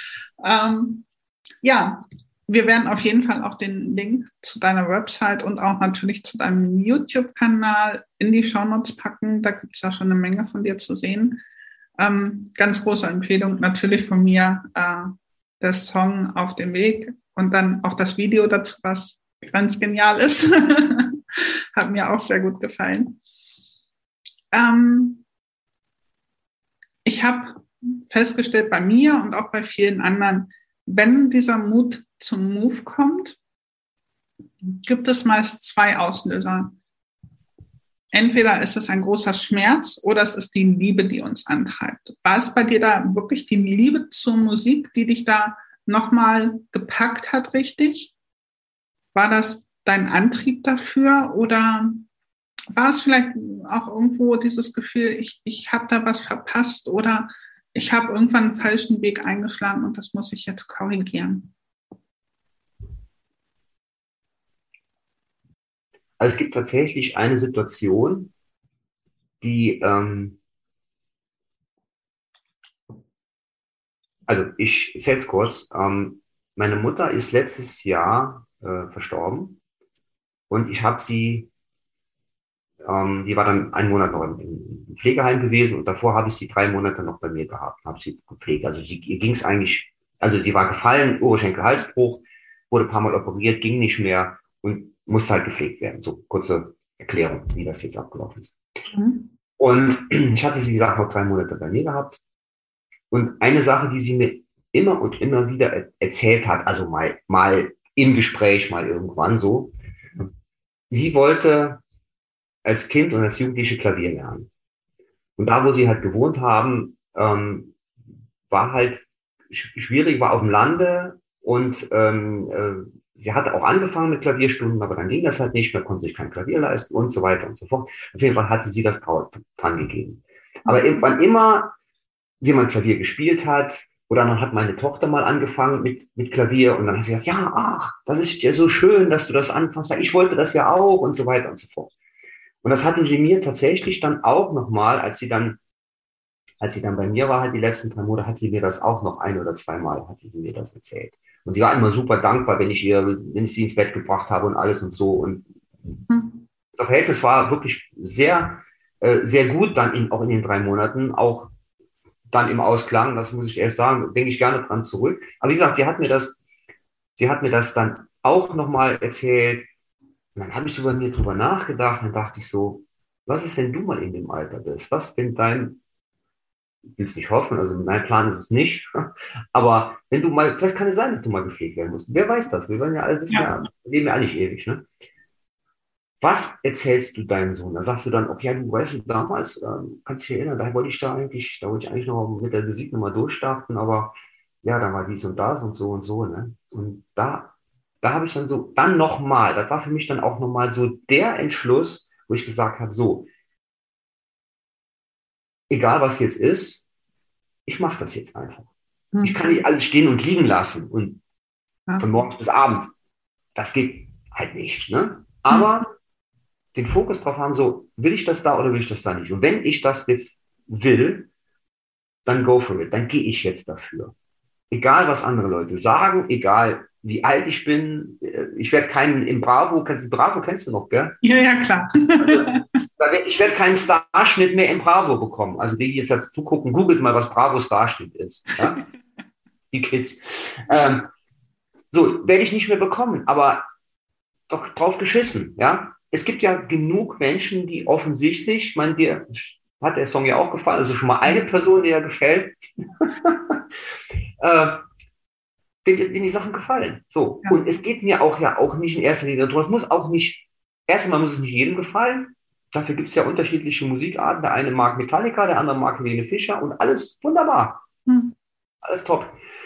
B: Wir werden auf jeden Fall auch den Link zu deiner Website und auch natürlich zu deinem YouTube-Kanal in die Shownotes packen. Da gibt es ja schon eine Menge von dir zu sehen. Ganz große Empfehlung natürlich von mir, der Song Auf dem Weg und dann auch das Video dazu, was ganz genial ist. Hat mir auch sehr gut gefallen. Ich habe festgestellt bei mir und auch bei vielen anderen, wenn dieser Mut zum Move kommt, gibt es meist zwei Auslöser. Entweder ist es ein großer Schmerz oder es ist die Liebe, die uns antreibt. War es bei dir da wirklich die Liebe zur Musik, die dich da nochmal gepackt hat, richtig? War das dein Antrieb dafür oder war es vielleicht auch irgendwo dieses Gefühl, ich habe da was verpasst oder ich habe irgendwann einen falschen Weg eingeschlagen und das muss ich jetzt korrigieren?
C: Also es gibt tatsächlich eine Situation, die, also ich erzähle es kurz, meine Mutter ist letztes Jahr verstorben und ich habe sie, die war dann einen Monat noch im Pflegeheim gewesen und davor habe ich sie 3 Monate noch bei mir gehabt, habe sie gepflegt. Also ihr ging es eigentlich, also sie war gefallen, Oberschenkel-Halsbruch, wurde ein paar Mal operiert, ging nicht mehr und musste halt gepflegt werden. So kurze Erklärung, wie das jetzt abgelaufen ist. Und ich hatte sie, wie gesagt, noch 3 Monate bei mir gehabt. Und eine Sache, die sie mir immer und immer wieder erzählt hat, also mal im Gespräch, mal irgendwann so, sie wollte als Kind und als Jugendliche Klavier lernen. Und da, wo sie halt gewohnt haben, war halt schwierig, war auf dem Lande und sie hatte auch angefangen mit Klavierstunden, aber dann ging das halt nicht mehr, konnte sich kein Klavier leisten und so weiter und so fort. Auf jeden Fall hatte sie das dran gegeben. Aber irgendwann immer jemand Klavier gespielt hat, oder dann hat meine Tochter mal angefangen mit Klavier und dann hat sie gesagt, ja, ach, das ist ja so schön, dass du das anfängst, ich wollte das ja auch und so weiter und so fort. Und das hatte sie mir tatsächlich dann auch nochmal, als sie dann bei mir war, halt die letzten 3 Monate, hat sie mir das auch noch 1 oder 2 Mal, hat sie mir das erzählt. Und sie war immer super dankbar, wenn ich sie ins Bett gebracht habe und alles und so. Und das Verhältnis war wirklich sehr, sehr gut dann auch in den 3 Monaten, auch dann im Ausklang, das muss ich erst sagen, denke ich gerne dran zurück. Aber wie gesagt, sie hat mir das dann auch nochmal erzählt. Und dann habe ich so bei mir drüber nachgedacht und dann dachte ich so, was ist, wenn du mal in dem Alter bist? Was, wenn ich will es nicht hoffen, also mein Plan ist es nicht, aber wenn du mal, vielleicht kann es sein, dass du mal gepflegt werden musst. Wer weiß das? Wir wollen ja alle wissen, wir leben ja alle nicht ewig, ne? Was erzählst du deinem Sohn? Da sagst du dann, okay, du weißt, damals, kannst dich erinnern, da wollte ich eigentlich noch mit der Musik nochmal durchstarten, aber ja, da war dies und das und so, ne? Und da habe ich dann nochmal, das war für mich dann auch nochmal so der Entschluss, wo ich gesagt habe, so, egal was jetzt ist, ich mache das jetzt einfach. Ich kann nicht alles stehen und liegen lassen und von morgens bis abends. Das geht halt nicht. Ne? Aber den Fokus drauf haben, so, will ich das da oder will ich das da nicht? Und wenn ich das jetzt will, dann go for it. Dann gehe ich jetzt dafür. Egal, was andere Leute sagen, egal, wie alt ich bin. Ich werde keinen im Bravo kennst du noch, gell?
B: Ja, klar.
C: Also, ich werde keinen Starschnitt mehr im Bravo bekommen. Also die jetzt zugucken, googelt mal, was Bravo Starschnitt ist. Ja? Die Kids. So, werde ich nicht mehr bekommen, aber doch drauf geschissen. Ja? Es gibt ja genug Menschen, die offensichtlich, ich meine, dir hat der Song ja auch gefallen, also schon mal eine Person, die dir gefällt, denen die Sachen gefallen. So. Ja. Und es geht mir auch nicht in erster Linie darum, es muss auch nicht, erstmal muss es nicht jedem gefallen, dafür gibt es ja unterschiedliche Musikarten, der eine mag Metallica, der andere mag Helene Fischer und alles wunderbar. Alles top.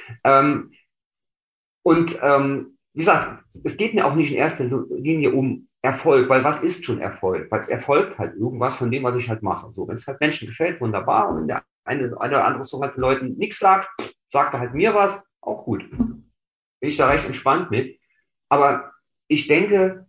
C: Wie gesagt, es geht mir auch nicht in erster Linie um Erfolg, weil was ist schon Erfolg? Weil es erfolgt halt irgendwas von dem, was ich halt mache. So, wenn es halt Menschen gefällt, wunderbar. Und wenn der eine oder andere Song halt den Leuten nichts sagt, sagt er halt mir was, auch gut. Bin ich da recht entspannt mit. Aber ich denke,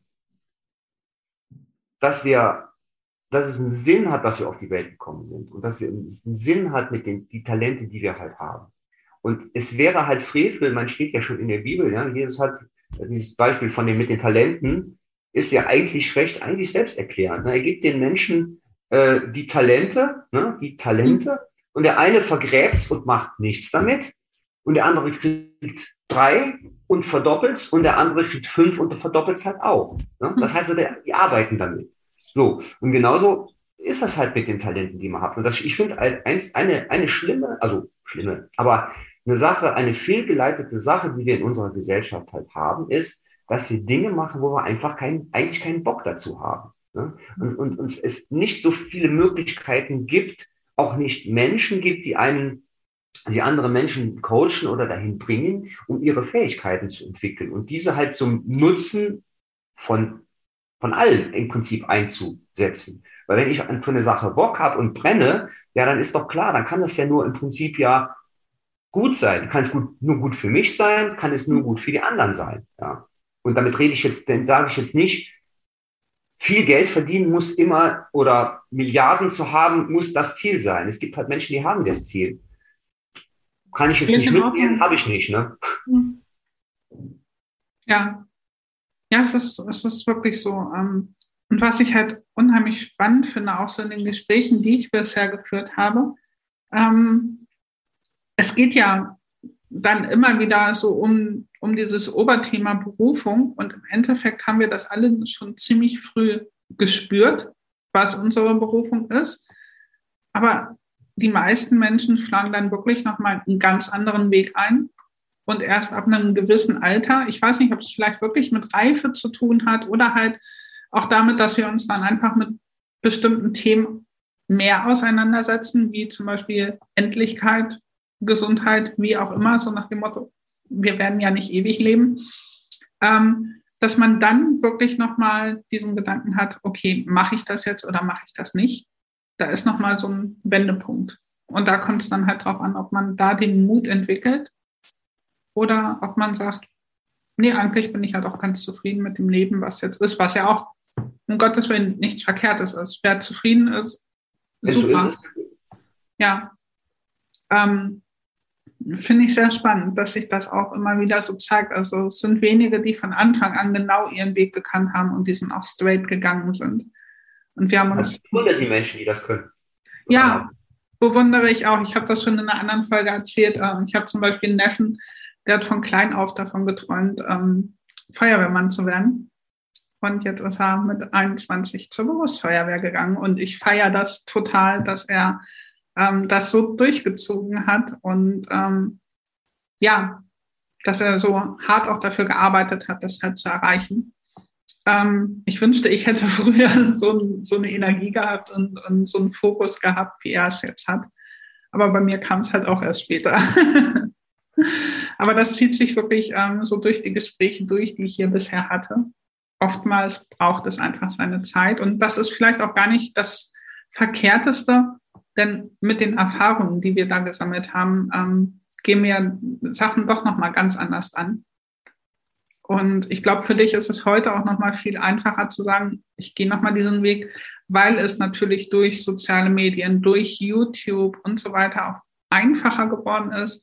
C: dass es einen Sinn hat, dass wir auf die Welt gekommen sind und dass es einen Sinn hat mit die Talente, die wir halt haben. Und es wäre halt Frevel, man steht ja schon in der Bibel, ja, Jesus hat dieses Beispiel von mit den Talenten, ist ja eigentlich selbsterklärend. Ne? Er gibt den Menschen die Talente, und der eine vergräbt's und macht nichts damit und der andere kriegt 3 und verdoppelt's und der andere kriegt 5 und verdoppelt's halt auch. Ne? Das heißt, die arbeiten damit. So, und genauso ist das halt mit den Talenten, die man hat. Und ich finde eine schlimme, aber eine fehlgeleitete Sache, die wir in unserer Gesellschaft halt haben, ist, dass wir Dinge machen, wo wir einfach eigentlich keinen Bock dazu haben. Ne? Und es nicht so viele Möglichkeiten gibt, auch nicht Menschen gibt, die andere Menschen coachen oder dahin bringen, um ihre Fähigkeiten zu entwickeln und diese halt zum Nutzen von allen im Prinzip einzusetzen. Weil wenn ich für eine Sache Bock habe und brenne, ja, dann ist doch klar, dann kann das ja nur im Prinzip ja gut sein. Kann es nur gut für mich sein, kann es nur gut für die anderen sein. Ja. Und damit sage ich jetzt nicht, viel Geld verdienen muss immer oder Milliarden zu haben, muss das Ziel sein. Es gibt halt Menschen, die haben das Ziel. Kann ich jetzt nicht mitnehmen, habe ich nicht. Ne?
B: Ja, es ist wirklich so. Und was ich halt unheimlich spannend finde, auch so in den Gesprächen, die ich bisher geführt habe, es geht ja dann immer wieder so um dieses Oberthema Berufung und im Endeffekt haben wir das alle schon ziemlich früh gespürt, was unsere Berufung ist. Aber die meisten Menschen schlagen dann wirklich nochmal einen ganz anderen Weg ein und erst ab einem gewissen Alter, ich weiß nicht, ob es vielleicht wirklich mit Reife zu tun hat oder halt auch damit, dass wir uns dann einfach mit bestimmten Themen mehr auseinandersetzen, wie zum Beispiel Endlichkeit, Gesundheit, wie auch immer, so nach dem Motto, wir werden ja nicht ewig leben, dass man dann wirklich nochmal diesen Gedanken hat, okay, mache ich das jetzt oder mache ich das nicht? Da ist nochmal so ein Wendepunkt. Und da kommt es dann halt drauf an, ob man da den Mut entwickelt oder ob man sagt, nee, eigentlich bin ich ja doch ganz zufrieden mit dem Leben, was jetzt ist, was ja auch, um Gottes Willen, nichts Verkehrtes ist. Wer zufrieden ist, super. Ja. Finde ich sehr spannend, dass sich das auch immer wieder so zeigt. Also es sind wenige, die von Anfang an genau ihren Weg gekannt haben und die sind auch straight gegangen sind. Und wir haben uns...
C: Ich wundere die Menschen, die das können.
B: Ja, bewundere ich auch. Ich habe das schon in einer anderen Folge erzählt. Ich habe zum Beispiel einen Neffen, der hat von klein auf davon geträumt, Feuerwehrmann zu werden. Und jetzt ist er mit 21 zur Berufsfeuerwehr gegangen. Und ich feiere das total, dass er das so durchgezogen hat und dass er so hart auch dafür gearbeitet hat, das halt zu erreichen. Ich wünschte, ich hätte früher so eine Energie gehabt und so einen Fokus gehabt, wie er es jetzt hat. Aber bei mir kam es halt auch erst später. Aber das zieht sich wirklich so durch die Gespräche durch, die ich hier bisher hatte. Oftmals braucht es einfach seine Zeit. Und das ist vielleicht auch gar nicht das Verkehrteste, Denn mit den Erfahrungen, die wir da gesammelt haben, gehen wir Sachen doch nochmal ganz anders an. Und ich glaube, für dich ist es heute auch nochmal viel einfacher zu sagen, ich gehe nochmal diesen Weg, weil es natürlich durch soziale Medien, durch YouTube und so weiter auch einfacher geworden ist,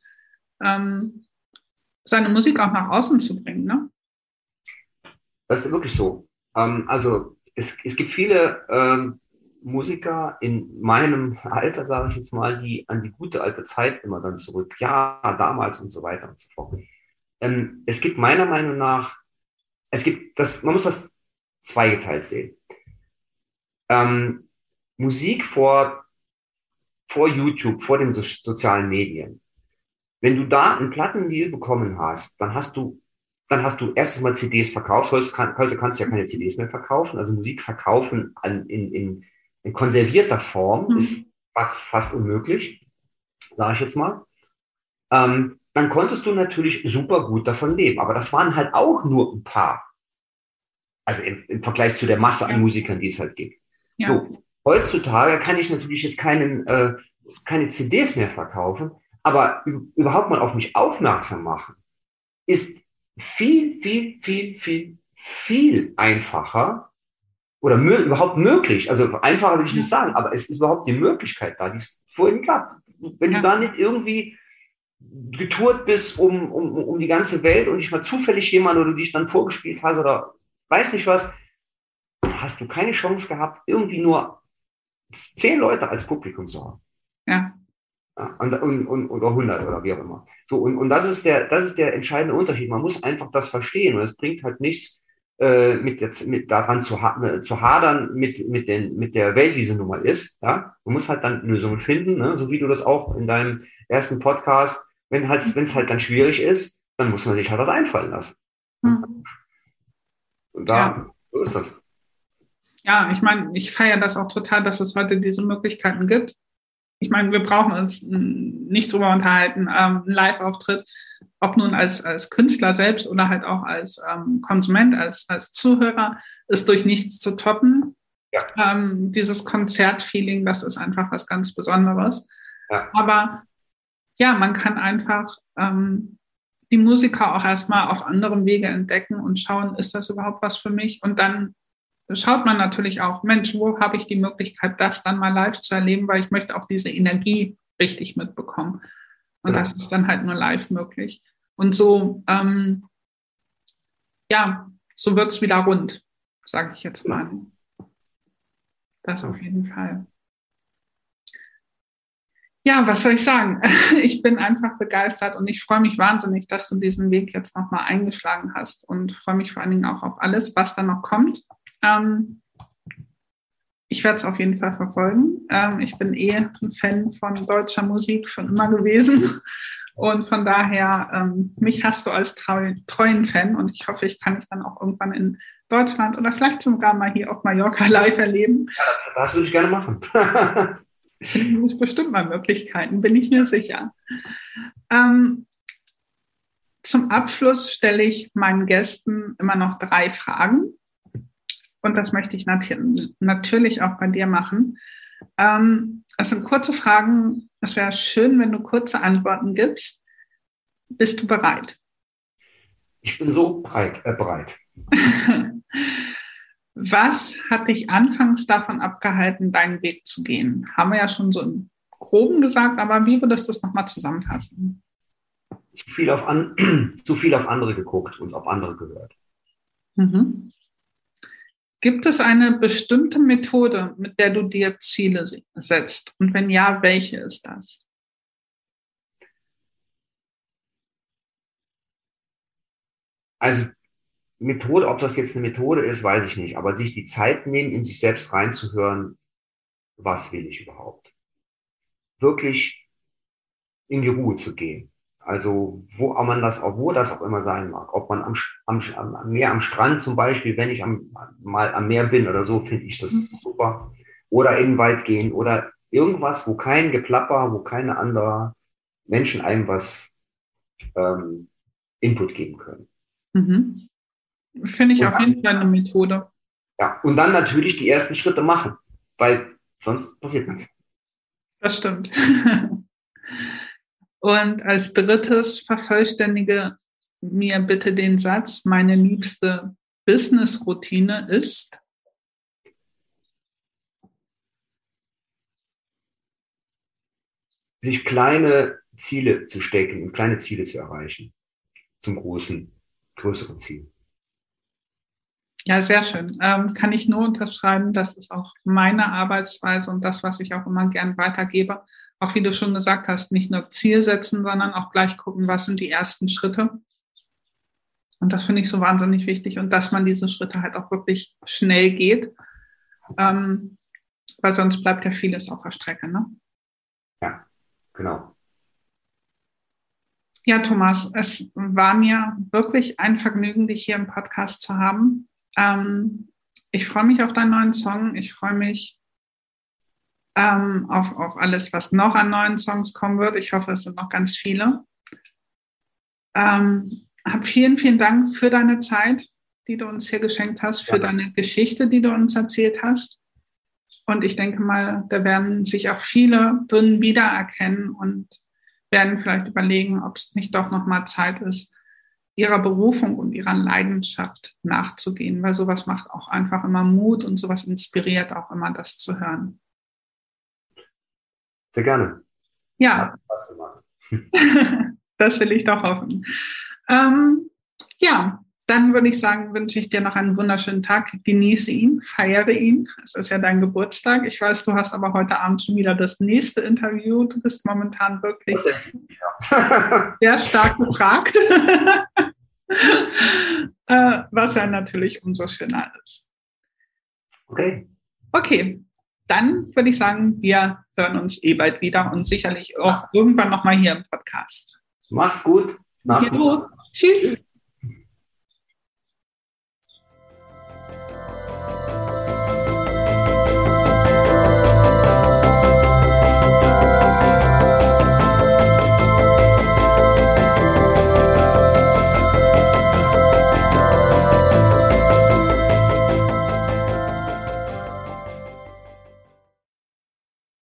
B: seine Musik auch nach außen zu bringen, ne?
C: Das ist wirklich so. Also es gibt viele Musiker in meinem Alter, sage ich jetzt mal, die an die gute alte Zeit immer dann zurück, ja, damals und so weiter und so fort. Es gibt meiner Meinung nach, man muss das zweigeteilt sehen. Musik vor YouTube, vor den sozialen Medien. Wenn du da einen Plattendeal bekommen hast, dann hast du erstes mal CDs verkauft. Heute kannst du ja keine CDs mehr verkaufen. Also Musik verkaufen in konservierter Form ist fast unmöglich, sage ich jetzt mal. Dann konntest du natürlich super gut davon leben. Aber das waren halt auch nur ein paar. Also im Vergleich zu der Masse an Musikern, die es halt gibt. Ja. So, heutzutage kann ich natürlich jetzt keine CDs mehr verkaufen, aber überhaupt mal auf mich aufmerksam machen, ist viel, viel, viel, viel, viel einfacher oder überhaupt möglich. Also einfacher will ich nicht sagen, aber es ist überhaupt die Möglichkeit da, die es vorhin gab. Wenn du da nicht irgendwie getourt bist um die ganze Welt und nicht mal zufällig jemand oder du dich dann vorgespielt hast oder weiß nicht was, hast du keine Chance gehabt, irgendwie nur 10 Leute als Publikum zu haben.
B: Ja.
C: Oder 100 oder wie auch immer. So, und das ist der entscheidende Unterschied. Man muss einfach das verstehen und es bringt halt nichts, daran zu hadern mit der Welt, wie sie nun mal ist. Ja? Man muss halt dann Lösungen finden, ne? So wie du das auch in deinem ersten Podcast, wenn es halt dann schwierig ist, dann muss man sich halt was einfallen lassen. Und so ist das.
B: Ja, ich meine, ich feiere das auch total, dass es heute diese Möglichkeiten gibt. Ich meine, wir brauchen uns nicht drüber unterhalten, ein Live-Auftritt, ob nun als Künstler selbst oder halt auch als Konsument, als Zuhörer, ist durch nichts zu toppen. Ja. Dieses Konzertfeeling, das ist einfach was ganz Besonderes. Ja. Aber ja, man kann einfach die Musiker auch erstmal auf anderem Wege entdecken und schauen, ist das überhaupt was für mich? Und dann schaut man natürlich auch, Mensch, wo habe ich die Möglichkeit, das dann mal live zu erleben, weil ich möchte auch diese Energie richtig mitbekommen. Und das ist dann halt nur live möglich. Und so, so wird es wieder rund, sage ich jetzt mal. Das auf jeden Fall. Ja, was soll ich sagen? Ich bin einfach begeistert und ich freue mich wahnsinnig, dass du diesen Weg jetzt nochmal eingeschlagen hast und freue mich vor allen Dingen auch auf alles, was da noch kommt. Ich werde es auf jeden Fall verfolgen. Ich bin ein Fan von deutscher Musik schon immer gewesen und von daher, mich hast du als treuen Fan und ich hoffe, ich kann dich dann auch irgendwann in Deutschland oder vielleicht sogar mal hier auf Mallorca live erleben.
C: Ja, das würde ich gerne machen.
B: Gibt bestimmt mal Möglichkeiten, bin ich mir sicher. Zum Abschluss stelle ich meinen Gästen immer noch 3 Fragen. Und das möchte ich natürlich auch bei dir machen. Es sind kurze Fragen. Es wäre schön, wenn du kurze Antworten gibst. Bist du bereit?
C: Ich bin so bereit.
B: Was hat dich anfangs davon abgehalten, deinen Weg zu gehen? Haben wir ja schon so im Groben gesagt, aber wie würdest du es nochmal zusammenfassen?
C: Zu viel auf andere geguckt und auf andere gehört.
B: Mhm. Gibt es eine bestimmte Methode, mit der du dir Ziele setzt? Und wenn ja, welche ist das?
C: Also Methode, ob das jetzt eine Methode ist, weiß ich nicht. Aber sich die Zeit nehmen, in sich selbst reinzuhören, was will ich überhaupt? Wirklich in die Ruhe zu gehen. Also wo das auch immer sein mag. Ob man am Meer, am Strand zum Beispiel, wenn ich mal am Meer bin oder so, finde ich das super. Oder in den Wald gehen oder irgendwas, wo kein Geplapper, wo keine anderen Menschen einem was Input geben können.
B: Mhm. Finde ich auf jeden Fall eine Methode.
C: Ja, und dann natürlich die ersten Schritte machen, weil sonst passiert nichts.
B: Das stimmt. Und als drittes vervollständige mir bitte den Satz, meine liebste Business-Routine ist?
C: Sich kleine Ziele zu stecken und kleine Ziele zu erreichen. Zum größeren Ziel.
B: Ja, sehr schön. Kann ich nur unterschreiben, das ist auch meine Arbeitsweise und das, was ich auch immer gern weitergebe. Auch wie du schon gesagt hast, nicht nur Ziel setzen, sondern auch gleich gucken, was sind die ersten Schritte. Und das finde ich so wahnsinnig wichtig und dass man diese Schritte halt auch wirklich schnell geht, weil sonst bleibt ja vieles auf der Strecke, ne?
C: Ja, genau.
B: Ja, Thomas, es war mir wirklich ein Vergnügen, dich hier im Podcast zu haben. Ich freue mich auf deinen neuen Song. Ich freue mich auf alles, was noch an neuen Songs kommen wird. Ich hoffe, es sind noch ganz viele. Hab vielen, vielen Dank für deine Zeit, die du uns hier geschenkt hast, für deine Geschichte, die du uns erzählt hast. Und ich denke mal, da werden sich auch viele drin wiedererkennen und werden vielleicht überlegen, ob es nicht doch nochmal Zeit ist, ihrer Berufung und ihrer Leidenschaft nachzugehen, weil sowas macht auch einfach immer Mut und sowas inspiriert auch immer, das zu hören.
C: Sehr gerne.
B: Ja.
C: Hat Spaß gemacht.
B: Das will ich doch hoffen. Ja, dann würde ich sagen, wünsche ich dir noch einen wunderschönen Tag. Genieße ihn, feiere ihn. Es ist ja dein Geburtstag. Ich weiß, du hast aber heute Abend schon wieder das nächste Interview. Du bist momentan wirklich sehr stark gefragt, was ja natürlich umso schöner ist. Okay, dann würde ich sagen, wir hören uns bald wieder und sicherlich auch irgendwann nochmal hier im Podcast.
C: Mach's gut.
B: Tschüss.